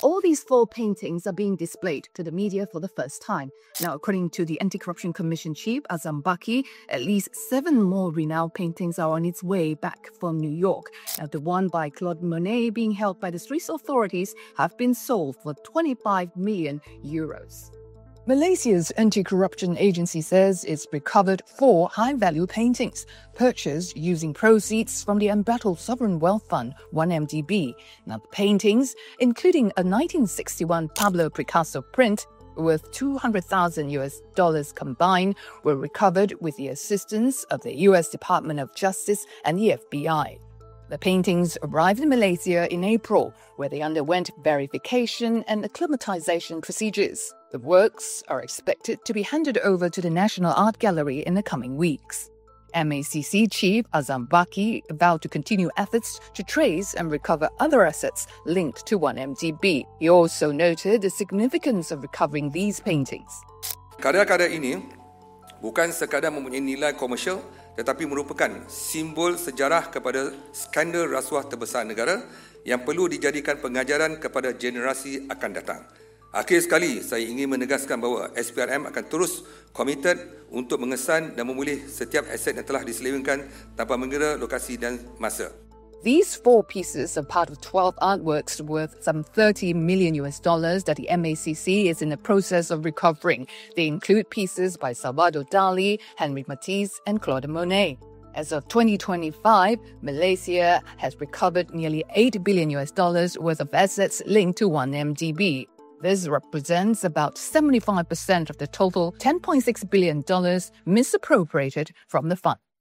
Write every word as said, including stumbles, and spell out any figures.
All these four paintings are being displayed to the media for the first time. Now, according to the Anti-Corruption Commission chief, Azam Baki, at least seven more renowned paintings are on its way back from New York. Now, the one by Claude Monet being held by the Swiss authorities have been sold for twenty-five million euros. Malaysia's anti-corruption agency says it's recovered four high-value paintings purchased using proceeds from the embattled Sovereign Wealth Fund, one M D B. Now, the paintings, including a nineteen sixty-one Pablo Picasso print worth two hundred thousand U S dollars combined, were recovered with the assistance of the U S Department of Justice and the F B I. The paintings arrived in Malaysia in April, where they underwent verification and acclimatization procedures. The works are expected to be handed over to the National Art Gallery in the coming weeks. M A C C Chief Azam Baki vowed to continue efforts to trace and recover other assets linked to one M D B. He also noted the significance of recovering these paintings. Karya-karya ini bukan sekadar mempunyai nilai komersial, tetapi merupakan simbol sejarah kepada skandal rasuah terbesar negara yang perlu dijadikan pengajaran kepada generasi akan datang. Akhir sekali, saya ingin menegaskan bahawa S P R M akan terus komited untuk mengesan dan memulih setiap aset yang telah diselewengkan tanpa mengira lokasi dan masa. These four pieces are part of twelve artworks worth some thirty million U S dollars that the M A C C is in the process of recovering. They include pieces by Salvador Dali, Henri Matisse, and Claude Monet. As of twenty twenty-five, Malaysia has recovered nearly eight billion U S dollars worth of assets linked to one M D B. This represents about seventy-five percent of the total ten point six billion dollars misappropriated from the fund.